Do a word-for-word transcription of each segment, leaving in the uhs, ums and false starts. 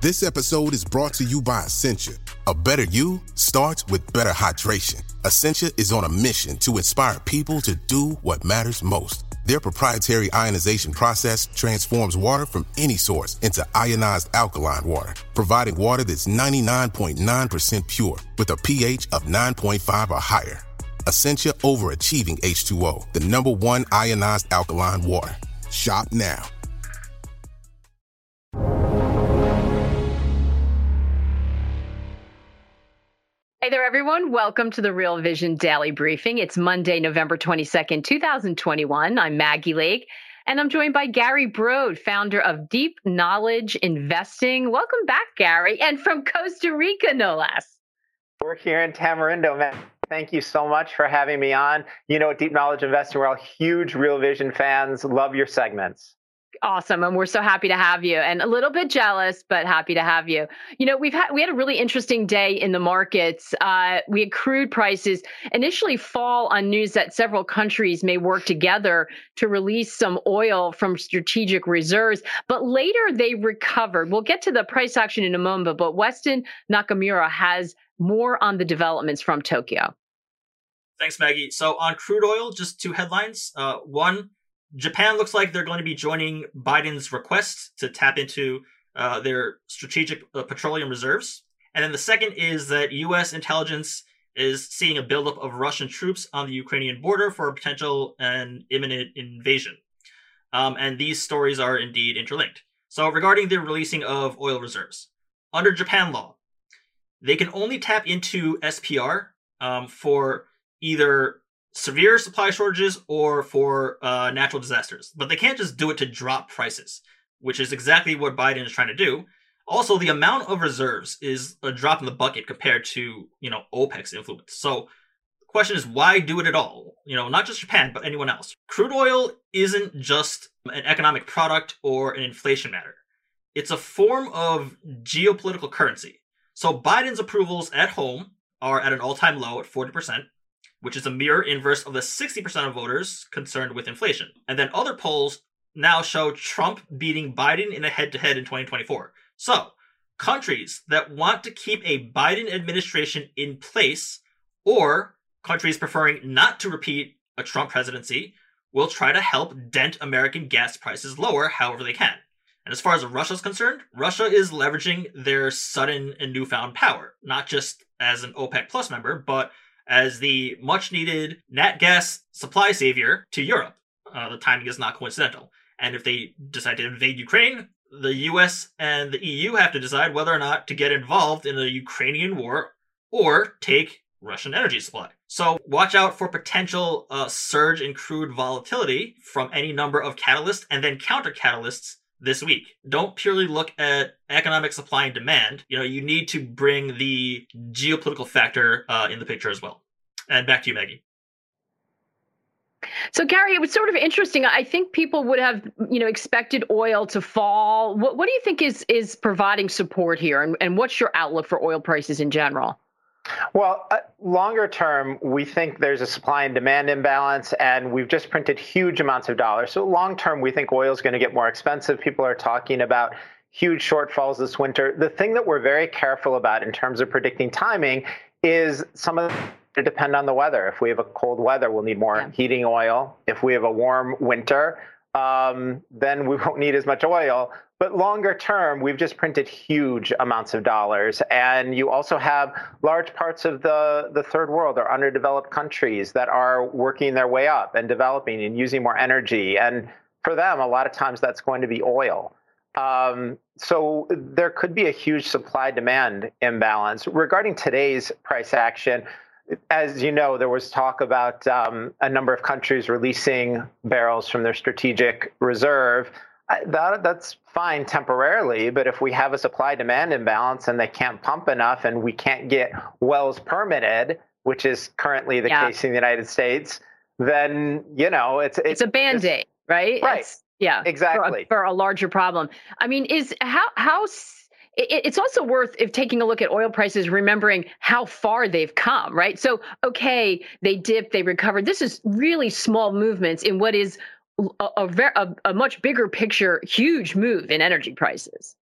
This episode is brought to you by Essentia. A better you starts with better hydration. Essentia is on a mission to inspire people to do what matters most. Their proprietary ionization process transforms water from any source into ionized alkaline water, providing water that's ninety-nine point nine percent pure with a pH of nine point five or higher. Essentia Overachieving H two O, the number one ionized alkaline water. Shop now. Hey there, everyone. Welcome to the Real Vision Daily Briefing. It's Monday, November twenty-second, twenty twenty-one. I'm Maggie Lake, and I'm joined by Gary Brode, founder of Deep Knowledge Investing. Welcome back, Gary, and from Costa Rica, no less. We're here in Tamarindo, man. Thank you so much for having me on. You know, at Deep Knowledge Investing, we're all huge Real Vision fans. Love your segments. Awesome. And we're so happy to have you, and a little bit jealous, but happy to have you. You know, we've had, we had a really interesting day in the markets. Uh, we had crude prices initially fall on news that several countries may work together to release some oil from strategic reserves, but later they recovered. We'll get to the price action in a moment, but Weston Nakamura has more on the developments from Tokyo. Thanks, Maggie. So on crude oil, just two headlines. Uh, one, Japan looks like they're going to be joining Biden's request to tap into uh, their strategic uh, petroleum reserves. And then the second is that U S intelligence is seeing a buildup of Russian troops on the Ukrainian border for a potential and imminent invasion. Um, and these stories are indeed interlinked. So regarding the releasing of oil reserves, under Japan law, they can only tap into S P R um, for either severe supply shortages or for uh, natural disasters. But they can't just do it to drop prices, which is exactly what Biden is trying to do. Also, the amount of reserves is a drop in the bucket compared to, you know, OPEC's influence. So the question is, why do it at all? You know, not just Japan, but anyone else. Crude oil isn't just an economic product or an inflation matter. It's a form of geopolitical currency. So Biden's approvals at home are at an all-time low at forty percent. Which is a mirror inverse of the sixty percent of voters concerned with inflation. And then other polls now show Trump beating Biden in a head-to-head in twenty twenty-four. So, countries that want to keep a Biden administration in place, or countries preferring not to repeat a Trump presidency, will try to help dent American gas prices lower however they can. And as far as Russia is concerned, Russia is leveraging their sudden and newfound power, not just as an OPEC Plus member, but as the much-needed nat gas supply savior to Europe. Uh, the timing is not coincidental. And if they decide to invade Ukraine, the U S and the E U have to decide whether or not to get involved in the Ukrainian war or take Russian energy supply. So watch out for potential uh, surge in crude volatility from any number of catalysts and then counter-catalysts this week. Don't purely look at economic supply and demand. You know, you need to bring the geopolitical factor uh, in the picture as well. And back to you, Maggie. So, Gary, it was sort of interesting. I think people would have, you know, expected oil to fall. What, what do you think is is providing support here? And, and what's your outlook for oil prices in general? Well, uh, longer term, we think there's a supply and demand imbalance, and we've just printed huge amounts of dollars. So long term, we think oil is going to get more expensive. People are talking about huge shortfalls this winter. The thing that we're very careful about in terms of predicting timing is some of it depend on the weather. If we have a cold weather, we'll need more yeah. heating oil. If we have a warm winter, um, then we won't need as much oil. But longer term, we've just printed huge amounts of dollars. And you also have large parts of the, the third world or underdeveloped countries that are working their way up and developing and using more energy. And for them, a lot of times that's going to be oil. Um, so there could be a huge supply-demand imbalance. Regarding today's price action, as you know, there was talk about um, a number of countries releasing barrels from their strategic reserve. That, that's fine temporarily, but if we have a supply-demand imbalance and they can't pump enough and we can't get wells permitted, which is currently the yeah. case in the United States, then, you know, it's... It's, it's a Band-Aid, right? Right. It's, yeah. Exactly. For a, for a larger problem. I mean, is how... how it's also worth, if taking a look at oil prices, remembering how far they've come, right? So, okay, they dipped, they recovered. This is really small movements in what is a, a, a, a much bigger picture, huge move in energy prices.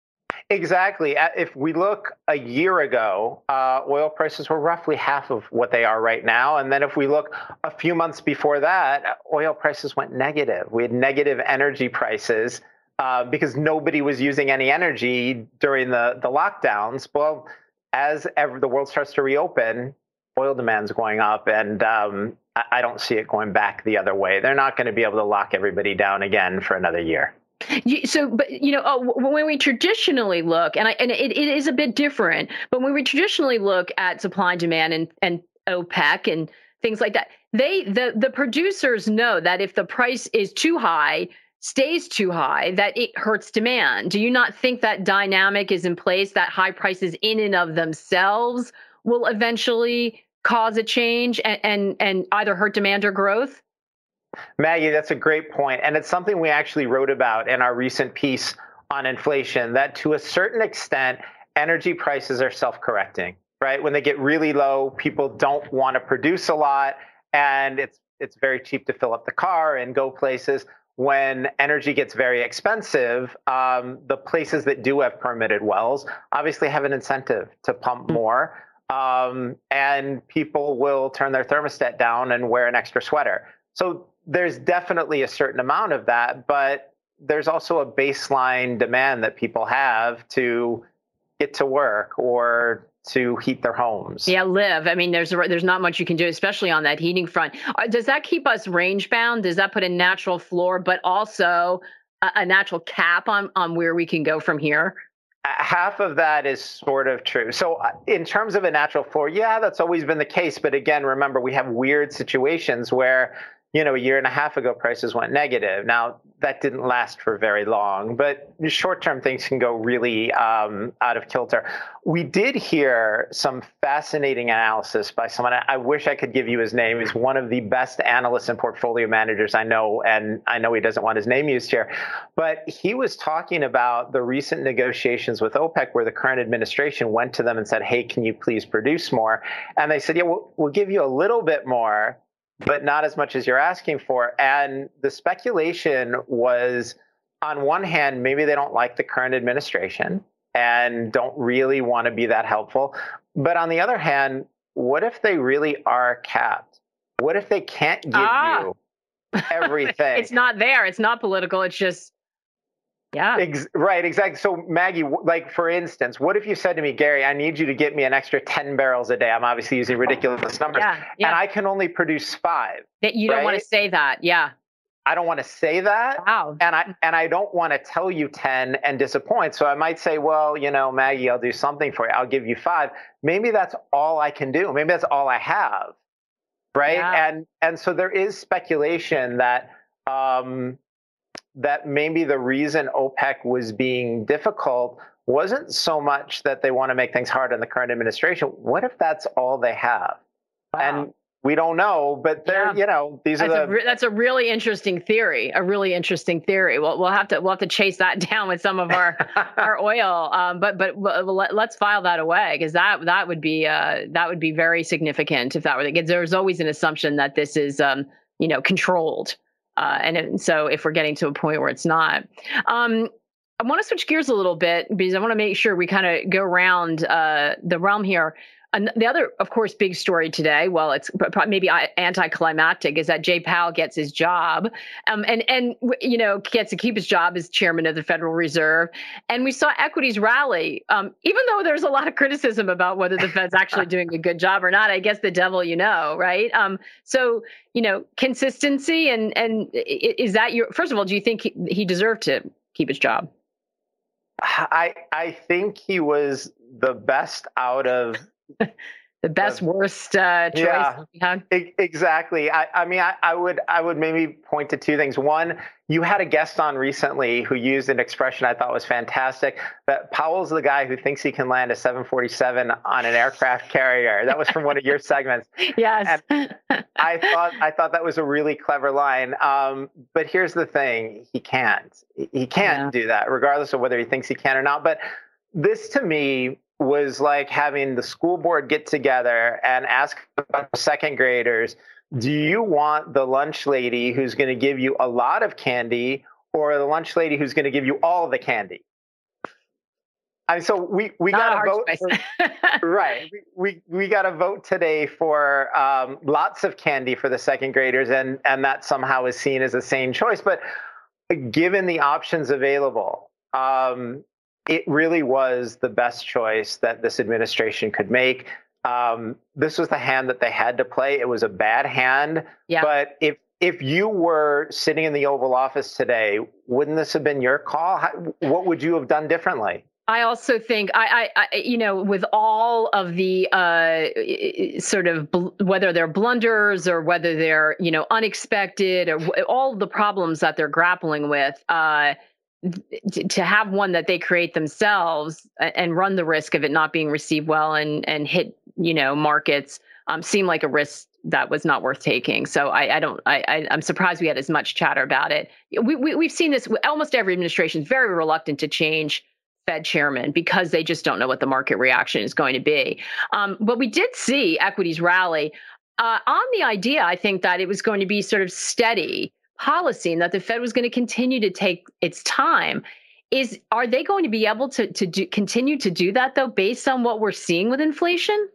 Exactly. Uh, If we look a year ago, uh, oil prices were roughly half of what they are right now. And then if we look a few months before that, oil prices went negative. We had negative energy prices uh, because nobody was using any energy during the, the lockdowns. Well, as ever, the world starts to reopen, oil demand's going up, and um, I, I don't see it going back the other way. They're not going to be able to lock everybody down again for another year. You, so, but you know, uh, when we traditionally look, and I, and it, it is a bit different, but when we traditionally look at supply and demand and, and OPEC and things like that, they the the producers know that if the price is too high, stays too high, that it hurts demand. Do you not think that dynamic is in place, that high prices in and of themselves will eventually cause a change and and, and either hurt demand or growth? Maggie, that's a great point. And it's something we actually wrote about in our recent piece on inflation, that to a certain extent, energy prices are self-correcting, right? When they get really low, people don't want to produce a lot, and it's it's very cheap to fill up the car and go places. When energy gets very expensive, um, the places that do have permitted wells obviously have an incentive to pump more, um, and people will turn their thermostat down and wear an extra sweater. So there's definitely a certain amount of that, but there's also a baseline demand that people have to get to work or to heat their homes. Yeah, live. I mean, there's a, there's not much you can do, especially on that heating front. Uh, Does that keep us range bound? Does that put a natural floor, but also a, a natural cap on on where we can go from here? Half of that is sort of true. So uh, in terms of a natural floor, yeah, that's always been the case. But again, remember, we have weird situations where, you know, a year and a half ago, prices went negative. Now, that didn't last for very long, but short-term things can go really um, out of kilter. We did hear some fascinating analysis by someone. I wish I could give you his name. He's one of the best analysts and portfolio managers I know, and I know he doesn't want his name used here. But he was talking about the recent negotiations with OPEC where the current administration went to them and said, hey, can you please produce more? And they said, yeah, we'll, we'll give you a little bit more, but not as much as you're asking for. And the speculation was, on one hand, maybe they don't like the current administration and don't really want to be that helpful. But on the other hand, what if they really are capped? What if they can't give ah. you everything? It's not there. It's not political. It's just, yeah. Ex- right, exactly. So Maggie, like for instance, what if you said to me, Gary, I need you to get me an extra ten barrels a day. I'm obviously using ridiculous numbers. Yeah, yeah. And I can only produce five. That you don't right? want to say that. Yeah. I don't want to say that. Wow. And I and I don't want to tell you ten and disappoint. So I might say, well, you know, Maggie, I'll do something for you. I'll give you five. Maybe that's all I can do. Maybe that's all I have. Right. Yeah. And and so there is speculation that um that maybe the reason OPEC was being difficult wasn't so much that they want to make things hard on the current administration. What if that's all they have? Wow. And we don't know, but they're, yeah. you know, these that's are the... A, that's a really interesting theory, a really interesting theory. Well, we'll have to, we'll have to chase that down with some of our, our oil. Um, but, but let's file that away, because that, that would be, uh, that would be very significant if that were the case. There's always an assumption that this is, um, you know, controlled. Uh, and it, so if we're getting to a point where it's not, um, I want to switch gears a little bit because I want to make sure we kind of go around uh, the realm here. And the other, of course, big story today, well, it's maybe anticlimactic, is that Jay Powell gets his job, um, and and you know gets to keep his job as chairman of the Federal Reserve. And we saw equities rally, um, even though there's a lot of criticism about whether the Fed's actually doing a good job or not. I guess the devil you know, right? Um, so you know, consistency and and is that your first of all? Do you think he, he deserved to keep his job? I I think he was the best out of. The best, uh, worst uh, choice. Yeah, yeah. E- exactly. I, I mean, I, I would I would maybe point to two things. One, you had a guest on recently who used an expression I thought was fantastic, that Powell's the guy who thinks he can land a seven forty-seven on an aircraft carrier. That was from one of your segments. Yes. And I thought I thought that was a really clever line. Um, but here's the thing. He can't. He can't yeah. do that, regardless of whether he thinks he can or not. But this, to me, was like having the school board get together and ask second graders, do you want the lunch lady who's going to give you a lot of candy or the lunch lady who's going to give you all the candy? I so we we got to vote. For, right. We, we we got to vote today for um, lots of candy for the second graders, and and that somehow is seen as a sane choice. But given the options available, um, it really was the best choice that this administration could make. Um, this was the hand that they had to play. It was a bad hand, yeah. but if if you were sitting in the Oval Office today, wouldn't this have been your call? How, what would you have done differently? I also think I, I, I, you know, with all of the uh, sort of bl- whether they're blunders or whether they're, you know, unexpected or w- all the problems that they're grappling with, uh, th- to have one that they create themselves and run the risk of it not being received well and and hit, you know, markets um, seemed like a risk that was not worth taking. So I, I don't, I, I, I'm surprised we had as much chatter about it. We, we we've seen this. Almost every administration is very reluctant to change Fed chairman because they just don't know what the market reaction is going to be. Um, but we did see equities rally uh, on the idea, I think, that it was going to be sort of steady policy and that the Fed was going to continue to take its time. Is are they going to be able to to do, continue to do that, though, based on what we're seeing with inflation?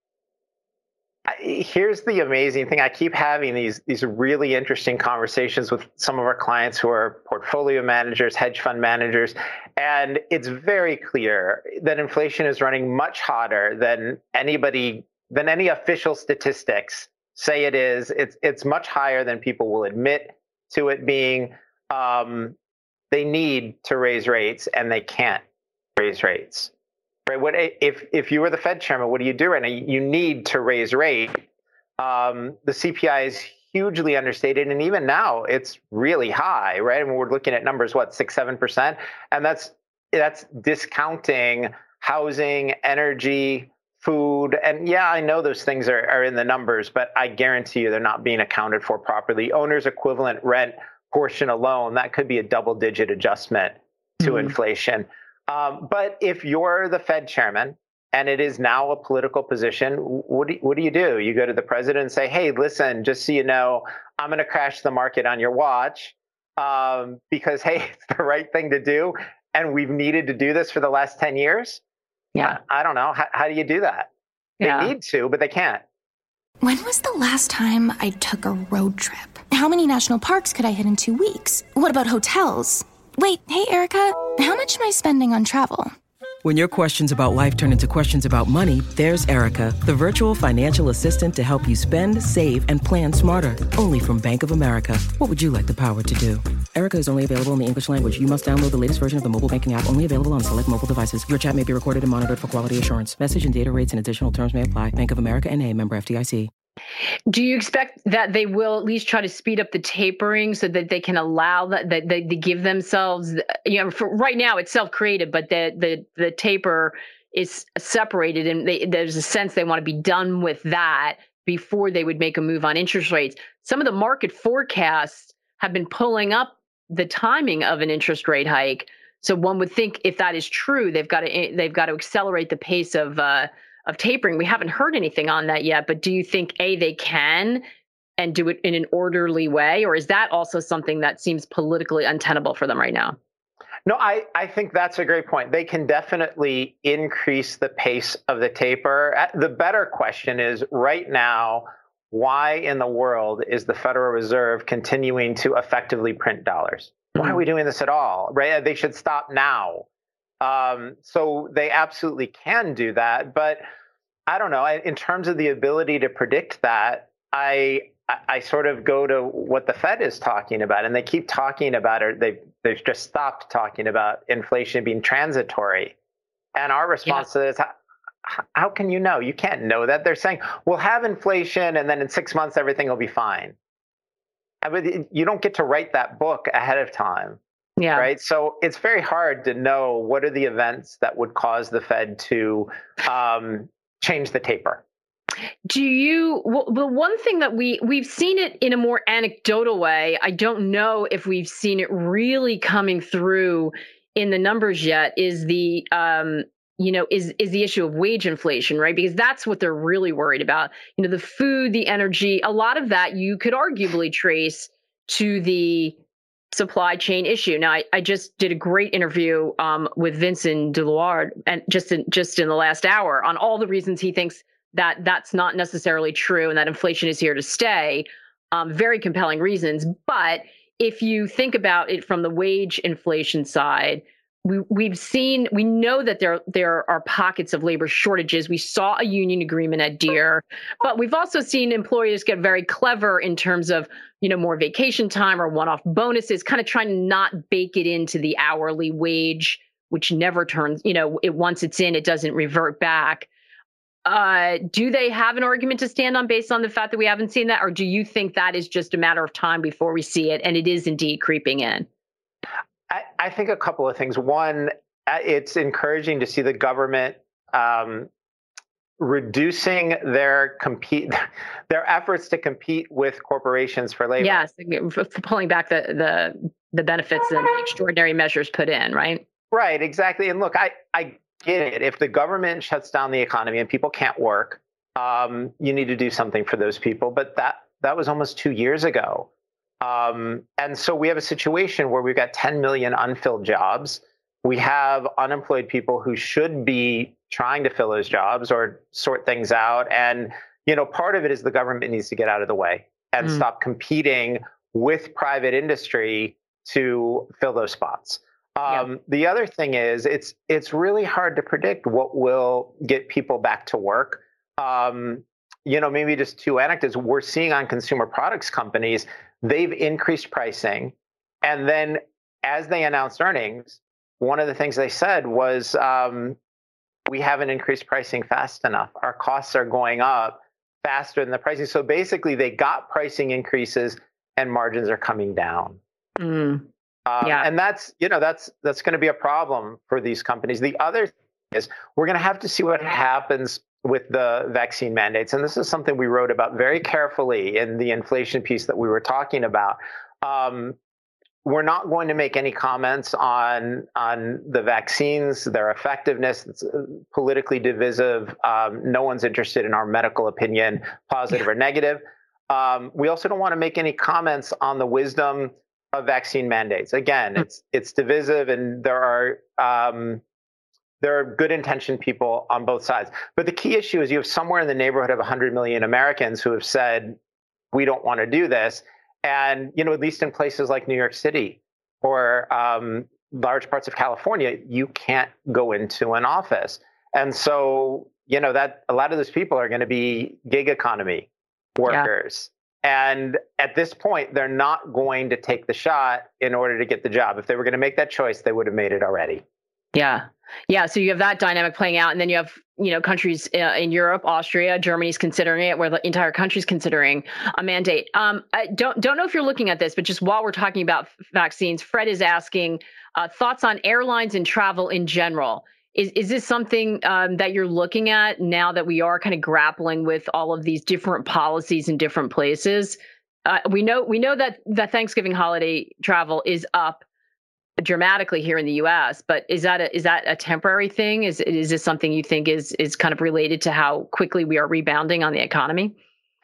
Here's the amazing thing. I keep having these these really interesting conversations with some of our clients who are portfolio managers, hedge fund managers, and it's very clear that inflation is running much hotter than anybody, than any official statistics say it is. It's it's much higher than people will admit to it being. Um, they need to raise rates, and they can't raise rates. Right? What if if you were the Fed chairman? What do you do right now? You need to raise rate. Um, the C P I is hugely understated, and even now it's really high. Right? I mean, we're looking at numbers what six, seven percent, and that's that's discounting housing, energy, food, and yeah, I know those things are are in the numbers, but I guarantee you they're not being accounted for properly. Owner's equivalent rent portion alone, that could be a double-digit adjustment to mm-hmm. inflation. Um, but if you're the Fed chairman and it is now a political position, what do, what do you do? You go to the president and say, hey, listen, just so you know, I'm going to crash the market on your watch um, because, hey, it's the right thing to do. And we've needed to do this for the last ten years. Yeah. I, I don't know. How, how do you do that? Yeah. They need to, but they can't. When was the last time I took a road trip? How many national parks could I hit in two weeks? What about hotels? Wait, hey, Erica, how much am I spending on travel? When your questions about life turn into questions about money, there's Erica, the virtual financial assistant to help you spend, save, and plan smarter. Only from Bank of America. What would you like the power to do? Erica is only available in the English language. You must download the latest version of the mobile banking app, only available on select mobile devices. Your chat may be recorded and monitored for quality assurance. Message and data rates and additional terms may apply. Bank of America N A, member F D I C. Do you expect that they will at least try to speed up the tapering so that they can allow that, that they, they give themselves, you know, for right now it's self-created, but the the the taper is separated, and they, there's a sense they want to be done with that before they would make a move on interest rates. Some of the market forecasts have been pulling up the timing of an interest rate hike, so one would think if that is true, they've got to they've got to accelerate the pace of. Uh, of tapering. We haven't heard anything on that yet, but do you think, A, they can and do it in an orderly way, or is that also something that seems politically untenable for them right now? No, I, I think that's a great point. They can definitely increase the pace of the taper. The better question is, right now, why in the world is the Federal Reserve continuing to effectively print dollars? Why are we doing this at all? Right? They should stop now. Um, so they absolutely can do that, but I don't know. In terms of the ability to predict that, I I sort of go to what the Fed is talking about, and they keep talking about it. They they've just stopped talking about inflation being transitory, and our response yeah. to this: how, how can you know? You can't know that. They're saying we'll have inflation, and then in six months everything will be fine. I mean, you don't get to write that book ahead of time. Yeah. Right. So it's very hard to know what are the events that would cause the Fed to um, change the taper. Do you, well, the one thing that we, we've seen it in a more anecdotal way, I don't know if we've seen it really coming through in the numbers yet, is the, um, you know, is, is the issue of wage inflation, right? Because that's what they're really worried about. You know, the food, the energy, a lot of that you could arguably trace to the supply chain issue. Now, I, I just did a great interview um, with Vincent Deloire, and just in, just in the last hour on all the reasons he thinks that that's not necessarily true and that inflation is here to stay. Um, very compelling reasons. But if you think about it from the wage inflation side, we, we've seen, we know that there, there are pockets of labor shortages. We saw a union agreement at Deere, but we've also seen employers get very clever in terms of, you know, more vacation time or one-off bonuses, kind of trying to not bake it into the hourly wage, which never turns, you know, it once it's in, it doesn't revert back. Uh, do they have an argument to stand on based on the fact that we haven't seen that? Or do you think that is just a matter of time before we see it and it is indeed creeping in? I, I think a couple of things. One, it's encouraging to see the government um, reducing their compete their efforts to compete with corporations for labor. Yes, pulling back the the the benefits and the extraordinary measures put in, right? Right, exactly. And look, I, I get it. If the government shuts down the economy and people can't work, um, you need to do something for those people. But that that was almost two years ago. Um, and so we have a situation where we've got ten million unfilled jobs. We have unemployed people who should be trying to fill those jobs or sort things out. And, you know, part of it is the government needs to get out of the way and mm. stop competing with private industry to fill those spots. Um, yeah. The other thing is it's it's really hard to predict what will get people back to work. Um, you know, maybe just two anecdotes. We're seeing on consumer products companies, they've increased pricing. And then as they announced earnings, one of the things they said was, um, we haven't increased pricing fast enough. Our costs are going up faster than the pricing. So basically they got pricing increases and margins are coming down. Mm. Um, yeah. And that's, you know, that's, that's going to be a problem for these companies. The other thing is we're going to have to see what happens with the vaccine mandates. And this is something we wrote about very carefully in the inflation piece that we were talking about. Um, we're not going to make any comments on, on the vaccines, their effectiveness. It's politically divisive. Um, no one's interested in our medical opinion, positive or negative. Um, we also don't want to make any comments on the wisdom of vaccine mandates. Again, it's it's divisive, and there are um, there are good intentioned people on both sides. But the key issue is you have somewhere in the neighborhood of one hundred million Americans who have said, we don't want to do this. And, you know, at least in places like New York City or um, large parts of California, you can't go into an office. And so, you know, that a lot of those people are going to be gig economy workers. Yeah. And at this point, they're not going to take the shot in order to get the job. If they were going to make that choice, they would have made it already. Yeah. Yeah. So you have that dynamic playing out. And then you have, you know, countries uh, in Europe, Austria, Germany's considering it, where the entire country's considering a mandate. Um, I don't don't know if you're looking at this, but just while we're talking about vaccines, Fred is asking uh, thoughts on airlines and travel in general. Is is this something um, that you're looking at now that we are kind of grappling with all of these different policies in different places? Uh, we know we know that the Thanksgiving holiday travel is up dramatically here in the U S, but is that a, is that a temporary thing? Is is this something you think is is kind of related to how quickly we are rebounding on the economy?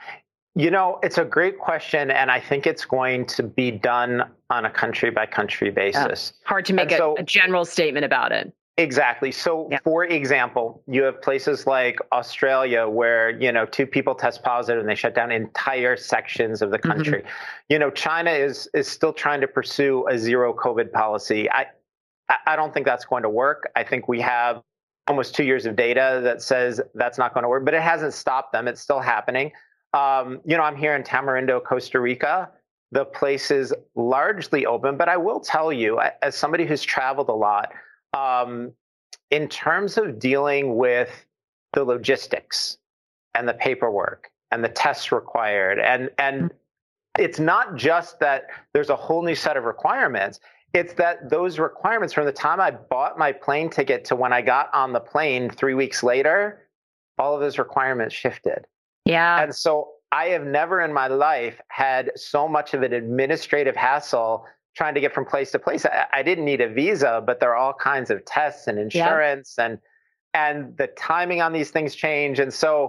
You know, it's a great question, and I think it's going to be done on a country by country basis. Uh, hard to make a, so, a general statement about it. Exactly. So, yeah. For example, you have places like Australia where, you know, two people test positive and they shut down entire sections of the country. Mm-hmm. You know, China is is still trying to pursue a zero COVID policy. I I don't think that's going to work. I think we have almost two years of data that says that's not going to work, but it hasn't stopped them. It's still happening. Um, you know, I'm here in Tamarindo, Costa Rica. The place is largely open, but I will tell you, as somebody who's traveled a lot, Um, in terms of dealing with the logistics and the paperwork and the tests required, and and it's not just that there's a whole new set of requirements. It's that those requirements from the time I bought my plane ticket to when I got on the plane three weeks later, all of those requirements shifted. Yeah. And so I have never in my life had so much of an administrative hassle trying to get from place to place. I, I didn't need a visa, but there are all kinds of tests and insurance, yeah. and and the timing on these things change. And so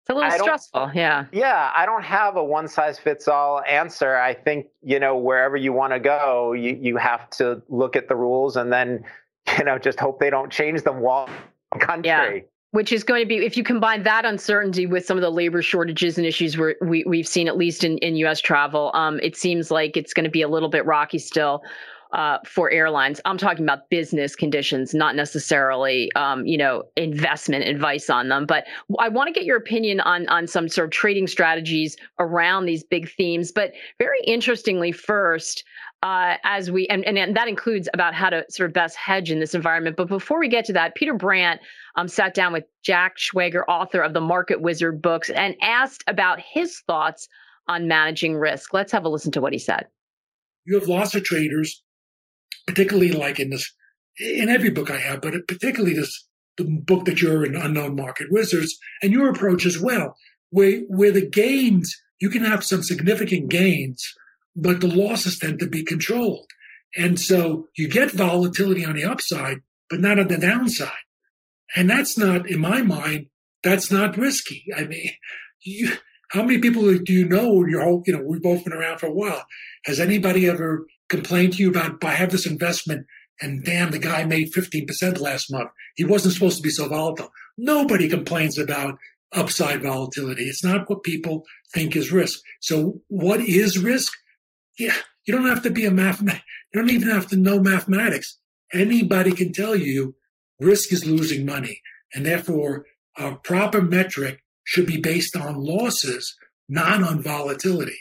It's a little stressful. Yeah. Yeah. I don't have a one size fits all answer. I think, you know, wherever you want to go, you, you have to look at the rules and then, you know, just hope they don't change them while in the country. Yeah. Which is going to be, if you combine that uncertainty with some of the labor shortages and issues we're, we, we've seen, at least in, in U S travel, um, it seems like it's going to be a little bit rocky still uh, for airlines. I'm talking about business conditions, not necessarily, um, you know, investment advice on them. But I want to get your opinion on, on some sort of trading strategies around these big themes. But very interestingly, first, Uh, as we, and, and that includes about how to sort of best hedge in this environment. But before we get to that, Peter Brandt um, sat down with Jack Schwager, author of the Market Wizard books, and asked about his thoughts on managing risk. Let's have a listen to what he said. You have lots of traders, particularly like in this, in every book I have, but particularly this, the book that you're in, Unknown Market Wizards, and your approach as well, where, where the gains, you can have some significant gains, but the losses tend to be controlled. And so you get volatility on the upside, but not on the downside. And that's not, in my mind, that's not risky. I mean, you, how many people do you know, you're, you know, we've both been around for a while. Has anybody ever complained to you about, I have this investment and damn, the guy made fifteen percent last month. He wasn't supposed to be so volatile. Nobody complains about upside volatility. It's not what people think is risk. So what is risk? Yeah, you don't have to be a math. You don't even have to know mathematics. Anybody can tell you risk is losing money, and therefore a proper metric should be based on losses, not on volatility.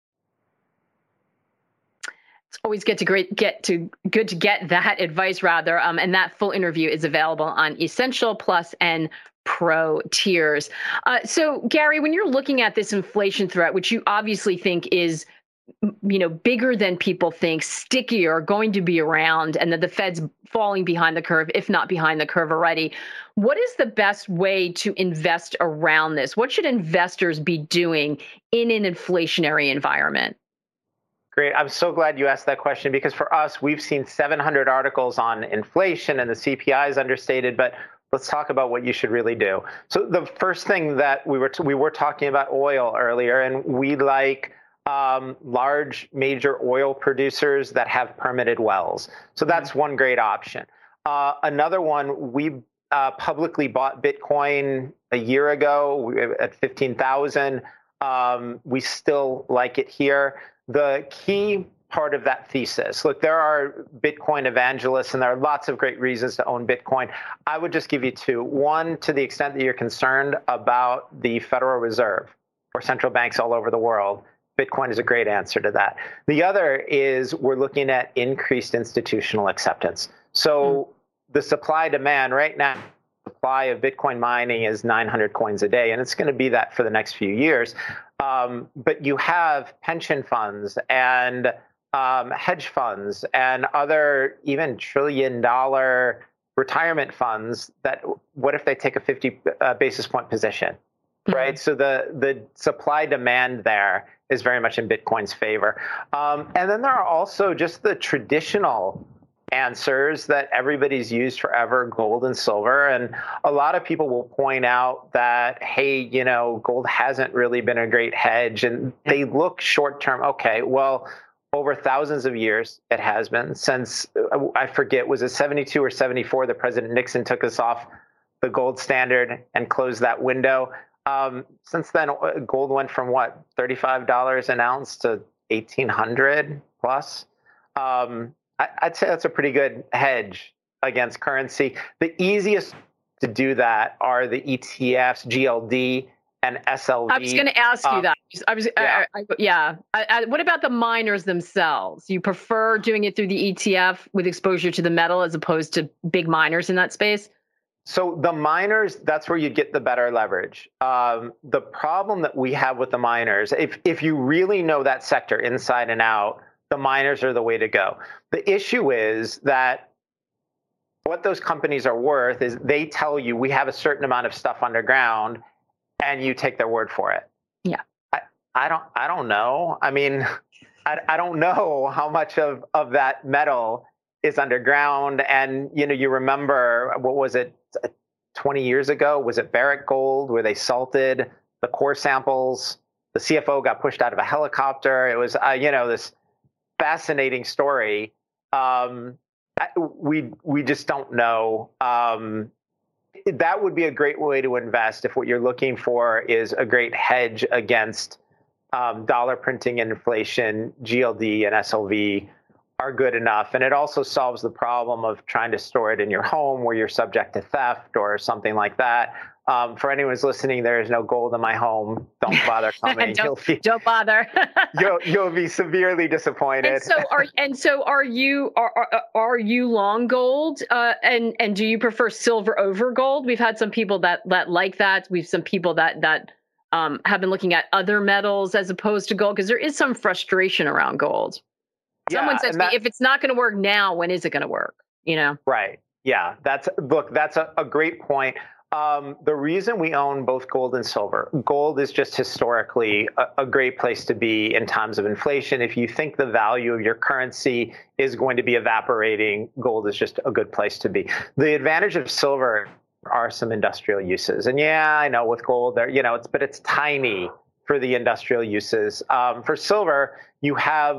It's always get to great get to good to get that advice rather, um, and that full interview is available on Essential Plus and Pro tiers. Uh, so, Gary, when you're looking at this inflation threat, which you obviously think is, you know, bigger than people think, stickier, going to be around, and that the Fed's falling behind the curve, if not behind the curve already. What is the best way to invest around this? What should investors be doing in an inflationary environment? Great. I'm so glad you asked that question, because for us, we've seen seven hundred articles on inflation and the C P I is understated, but let's talk about what you should really do. So the first thing that we were t- we were talking about oil earlier, and we like Um, large major oil producers that have permitted wells. So that's one great option. Uh, another one, we uh, publicly bought Bitcoin a year ago at fifteen thousand. Um, we still like it here. The key part of that thesis, look, there are Bitcoin evangelists and there are lots of great reasons to own Bitcoin. I would just give you two. One, to the extent that you're concerned about the Federal Reserve or central banks all over the world, Bitcoin is a great answer to that. The other is we're looking at increased institutional acceptance. So mm. the supply demand right now, supply of Bitcoin mining is nine hundred coins a day, and it's going to be that for the next few years. Um, but you have pension funds and um, hedge funds and other even trillion dollar retirement funds that, what if they take a fifty uh, basis point position, mm. right? So the, the supply demand there is very much in Bitcoin's favor. Um, and then there are also just the traditional answers that everybody's used forever, gold and silver. And a lot of people will point out that, hey, you know, gold hasn't really been a great hedge. And they look short term. Okay, well, over thousands of years, it has been since, I forget, was it seventy-two or seventy-four that President Nixon took us off the gold standard and closed that window. Um, since then, gold went from what, thirty-five dollars an ounce to eighteen hundred plus. Um, I, I'd say that's a pretty good hedge against currency. The easiest to do that are the E T Fs, G L D and S L V. I was going to ask you um, that. I was, yeah. I, I, yeah. I, I, what about the miners themselves? You prefer doing it through the E T F with exposure to the metal as opposed to big miners in that space? So the miners, that's where you get the better leverage. Um, the problem that we have with the miners, if if you really know that sector inside and out, the miners are the way to go. The issue is that what those companies are worth is they tell you we have a certain amount of stuff underground, and you take their word for it. Yeah. I, I don't I don't know. I mean, I, I don't know how much of, of that metal is underground. And, you know, you remember, what was it, twenty years ago? Was it Barrick Gold, where they salted the core samples. The C F O got pushed out of a helicopter. It was, uh, you know, this fascinating story. Um, we we just don't know. Um, that would be a great way to invest if what you're looking for is a great hedge against um, dollar printing and inflation. G L D and S L V are good enough. And it also solves the problem of trying to store it in your home where you're subject to theft or something like that. Um, for anyone who's listening, there is no gold in my home. Don't bother coming. don't, you'll be, don't bother. you'll you'll be severely disappointed. And so are and so are you are are, are you long gold? Uh, and and do you prefer silver over gold? We've had some people that that like that. We've some people that that um, have been looking at other metals as opposed to gold because there is some frustration around gold. Yeah, Someone says to me, if it's not going to work now, when is it going to work? You know? Right. Yeah. That's look. That's a, a great point. Um, the reason we own both gold and silver, gold is just historically a, a great place to be in times of inflation. If you think the value of your currency is going to be evaporating, gold is just a good place to be. The advantage of silver are some industrial uses. And yeah, I know with gold there, you know, it's, but it's tiny for the industrial uses. Um, for silver, you have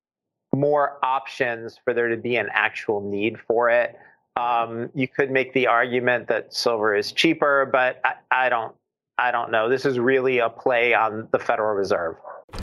more options for there to be an actual need for it. Um, you could make the argument that silver is cheaper, but I, I don't, I don't know. This is really a play on the Federal Reserve.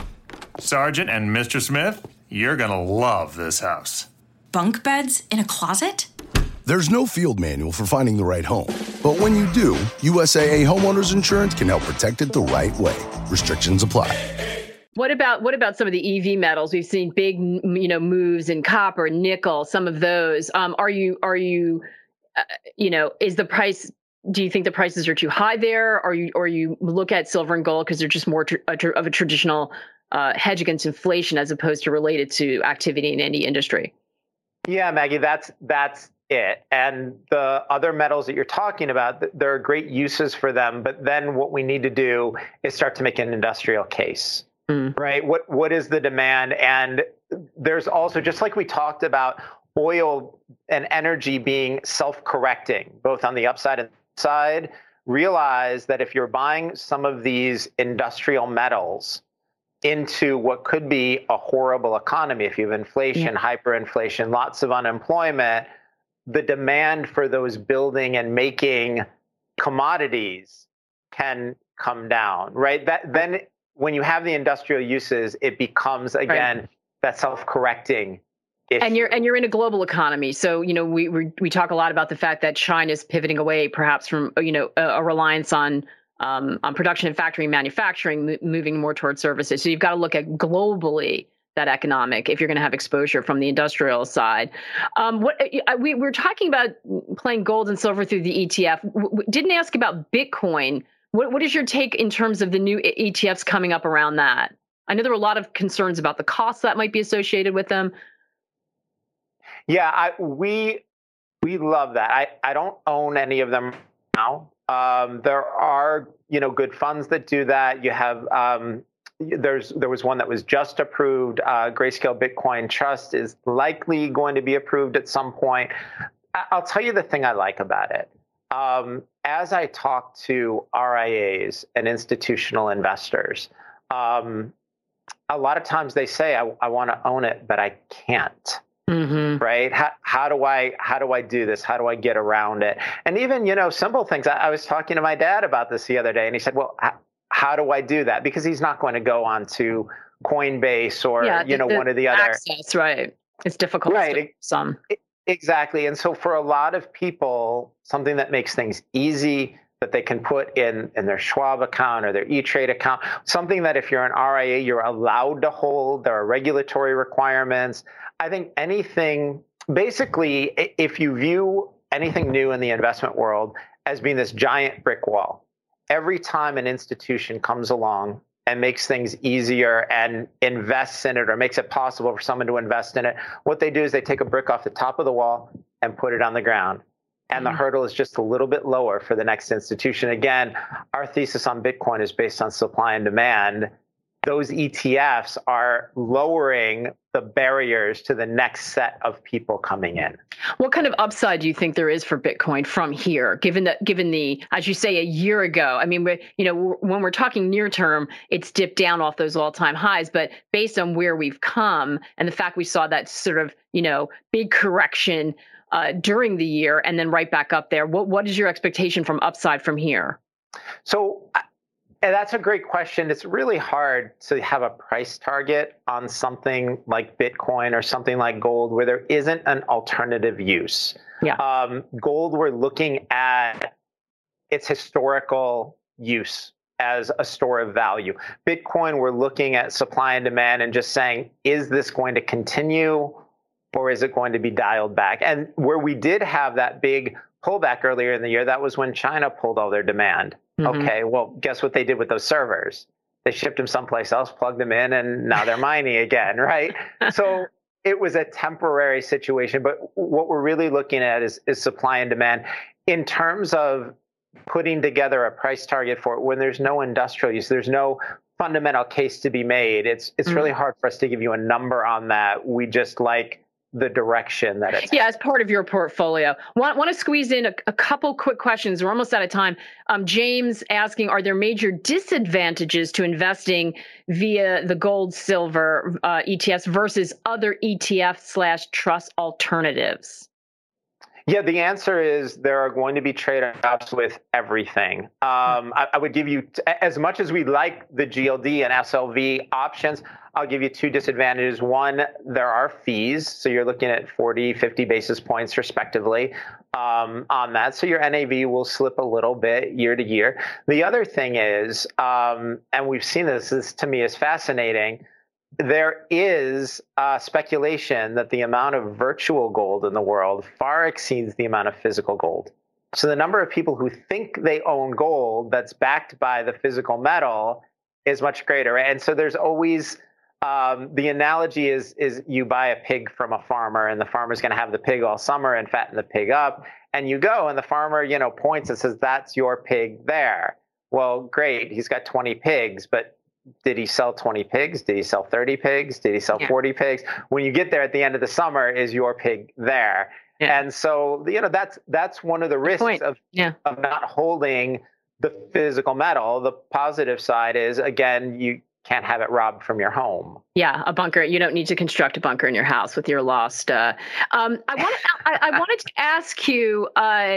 Sergeant and Mister Smith, you're gonna love this house. Bunk beds in a closet? There's no field manual for finding the right home, but when you do, U S A A Homeowners Insurance can help protect it the right way. Restrictions apply. What about what about some of the E V metals? We've seen big, you know, moves in copper, nickel, some of those. Um, are you are you, uh, you know, is the price? Do you think the prices are too high there? Or you or you look at silver and gold because they're just more tr- of a traditional uh, hedge against inflation as opposed to related to activity in any industry? Yeah, Maggie, that's that's it. And the other metals that you're talking about, there are great uses for them. But then what we need to do is start to make an industrial case. Mm. Right. What what is the demand? And there's also, just like we talked about, oil and energy being self-correcting, both on the upside and side. Realize that if you're buying some of these industrial metals into what could be a horrible economy, if you have inflation, yeah. hyperinflation, lots of unemployment, the demand for those building and making commodities can come down. Right. That then. When you have the industrial uses, it becomes, again, right. that self-correcting issue. And you're and you're in a global economy. So, you know, we we, we talk a lot about the fact that China's pivoting away perhaps from, you know, a, a reliance on um, on production and factory manufacturing, m- moving more towards services. So you've got to look at globally that economic if you're going to have exposure from the industrial side. Um, what we, we were talking about playing gold and silver through the E T F. W- w- didn't ask about Bitcoin. What what is your take in terms of the new E T Fs coming up around that? I know there were a lot of concerns about the costs that might be associated with them. Yeah, I, we we love that. I, I don't own any of them now. Um, there are, you know, good funds that do that. You have um, there's there was one that was just approved. Uh, Grayscale Bitcoin Trust is likely going to be approved at some point. I, I'll tell you the thing I like about it. Um, as I talk to R I As and institutional investors, um, a lot of times they say, I, I want to own it, but I can't. Mm-hmm. Right? How, how do I how do I do this? How do I get around it? And even, you know, simple things. I, I was talking to my dad about this the other day, and he said, well, how, how do I do that? Because he's not going to go on to Coinbase or, yeah, you know, the, one of the other. Access, right. It's difficult. Right. To some. It, Exactly. And so for a lot of people, something that makes things easy that they can put in, in their Schwab account or their E-Trade account, something that if you're an R I A, you're allowed to hold, there are regulatory requirements. I think anything, basically, if you view anything new in the investment world as being this giant brick wall, every time an institution comes along and makes things easier and invests in it or makes it possible for someone to invest in it, what they do is they take a brick off the top of the wall and put it on the ground. And mm-hmm. the hurdle is just a little bit lower for the next institution. Again, our thesis on Bitcoin is based on supply and demand. those E T Fs are lowering the barriers to the next set of people coming in. What kind of upside do you think there is for Bitcoin from here, given that, given the, as you say, a year ago? I mean, we, you know, when we're talking near term, it's dipped down off those all-time highs, but based on where we've come and the fact we saw that sort of, you know, big correction uh, during the year and then right back up there, what what is your expectation from upside from here? So. And that's a great question. It's really hard to have a price target on something like Bitcoin or something like gold where there isn't an alternative use. Yeah. Um, gold, we're looking at its historical use as a store of value. Bitcoin, we're looking at supply and demand and just saying, is this going to continue or is it going to be dialed back? And where we did have that big pullback earlier in the year, that was when China pulled all their demand. Mm-hmm. Okay, well, guess what they did with those servers? They shipped them someplace else, plugged them in, and now they're mining again, right? So it was a temporary situation. But what we're really looking at is, is supply and demand. In terms of putting together a price target for it, when there's no industrial use, there's no fundamental case to be made. It's it's mm-hmm. really hard for us to give you a number on that. We just like the direction that it's yeah as part of your portfolio. Want, want to squeeze in a, a couple quick questions. We're almost out of time. Um, James asking, are there major disadvantages to investing via the gold silver uh, E T Fs versus other E T F slash trust alternatives? Yeah, the answer is there are going to be trade-offs with everything. Um, I, I would give you, as much as we like the G L D and S L V options, I'll give you two disadvantages. One, there are fees. So you're looking at forty, fifty basis points respectively um, on that. So your N A V will slip a little bit year to year. The other thing is, um, and we've seen this, this to me is fascinating, there is uh, speculation that the amount of virtual gold in the world far exceeds the amount of physical gold. So the number of people who think they own gold that's backed by the physical metal is much greater. And so there's always, um, the analogy is, is you buy a pig from a farmer and the farmer's going to have the pig all summer and fatten the pig up. And you go and the farmer, you know, points and says, that's your pig there. Well, great. He's got twenty pigs, but did he sell twenty pigs? Did he sell thirty pigs? Did he sell yeah. forty pigs? When you get there at the end of the summer, is your pig there? Yeah. And so, you know, that's that's one of the risks of, yeah. of not holding the physical metal. The positive side is, again, you can't have it robbed from your home. Yeah, a bunker. You don't need to construct a bunker in your house with your lost. Uh, um, I, wanted, I, I wanted to ask you, uh,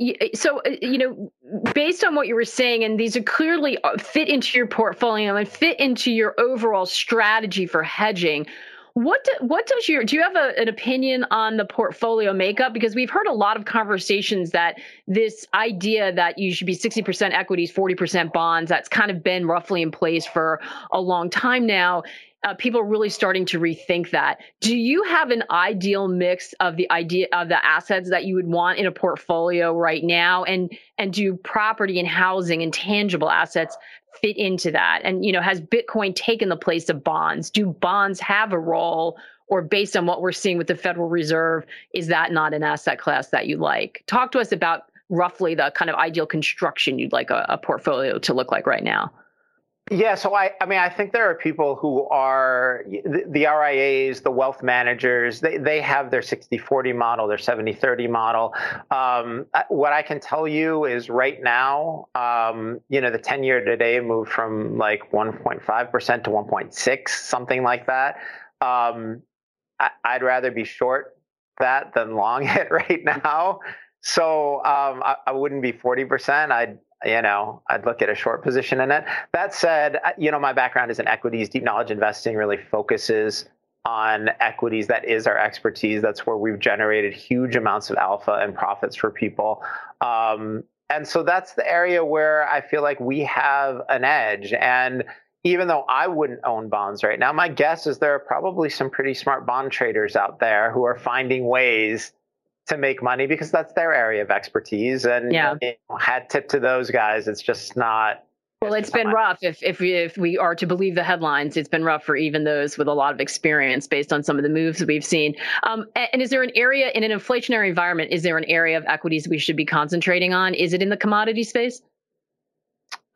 so, you know, based on what you were saying, and these are clearly fit into your portfolio and fit into your overall strategy for hedging, what do, what does your, do you have a, an opinion on the portfolio makeup? Because we've heard a lot of conversations that this idea that you should be sixty percent equities, forty percent bonds, that's kind of been roughly in place for a long time now. Uh, people are really starting to rethink that. Do you have an ideal mix of the idea of the assets that you would want in a portfolio right now? And and do property and housing and tangible assets fit into that? And, you know, has Bitcoin taken the place of bonds? Do bonds have a role? Or based on what we're seeing with the Federal Reserve, is that not an asset class that you like? Talk to us about roughly the kind of ideal construction you'd like a, a portfolio to look like right now. Yeah, so I, I mean, I think there are people who are the, the R I As, the wealth managers, they, they have their sixty forty model, their seventy thirty model. Um, what I can tell you is right now, um, you know, the ten year today moved from like one point five percent to one point six, something like that. Um, I, I'd rather be short that than long it right now. So um, I, I wouldn't be forty percent. I'd You know, I'd look at a short position in it. That said, you know, my background is in equities. Deep knowledge investing really focuses on equities. That is our expertise. That's where we've generated huge amounts of alpha and profits for people. Um, and so that's the area where I feel like we have an edge. And even though I wouldn't own bonds right now, my guess is there are probably some pretty smart bond traders out there who are finding ways to make money because that's their area of expertise. And yeah. you know, hat tip to those guys. It's just not. Well, it's, it's been rough. If if we, if we are to believe the headlines, it's been rough for even those with a lot of experience based on some of the moves we've seen. Um, and, and is there an area in an inflationary environment? Is there an area of equities we should be concentrating on? Is it in the commodity space?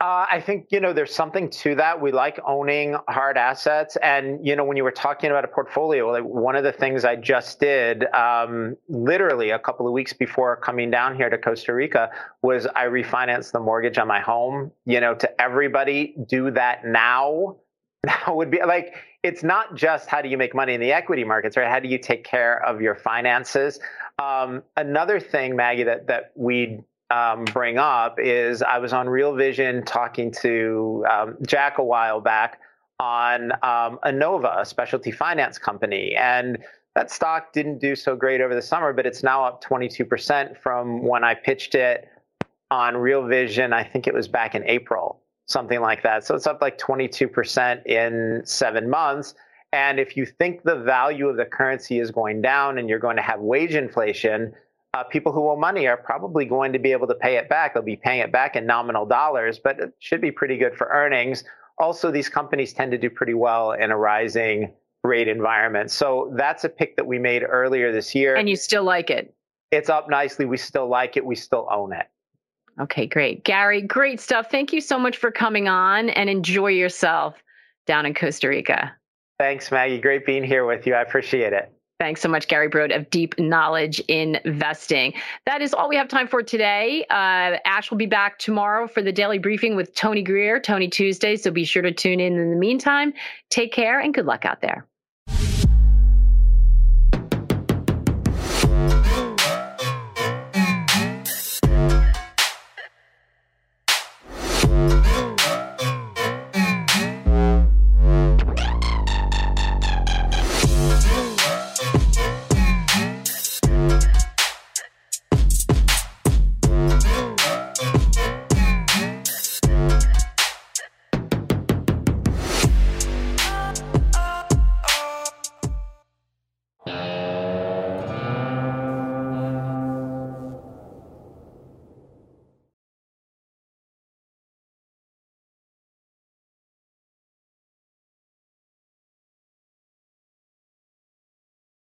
Uh, I think, you know, there's something to that. We like owning hard assets. And, you know, when you were talking about a portfolio, like one of the things I just did um, literally a couple of weeks before coming down here to Costa Rica was I refinanced the mortgage on my home. You know, to everybody, do that now. Now would be like, it's not just how do you make money in the equity markets, right? How do you take care of your finances? Um, another thing, Maggie, that, that we Um, bring up is I was on Real Vision talking to um, Jack a while back on um, Enova, a specialty finance company. And that stock didn't do so great over the summer, but it's now up twenty-two percent from when I pitched it on Real Vision. I think it was back in April, something like that. So it's up like twenty-two percent in seven months. And if you think the value of the currency is going down and you're going to have wage inflation, Uh, people who owe money are probably going to be able to pay it back. They'll be paying it back in nominal dollars, but it should be pretty good for earnings. Also, these companies tend to do pretty well in a rising rate environment. So that's a pick that we made earlier this year. And you still like it? It's up nicely. We still like it. We still own it. Okay, great. Gary, great stuff. Thank you so much for coming on, and enjoy yourself down in Costa Rica. Thanks, Maggie. Great being here with you. I appreciate it. Thanks so much, Gary Brode of Deep Knowledge Investing. That is all we have time for today. Uh, Ash will be back tomorrow for the daily briefing with Tony Greer, Tony Tuesday. So be sure to tune in in the meantime. Take care and good luck out there.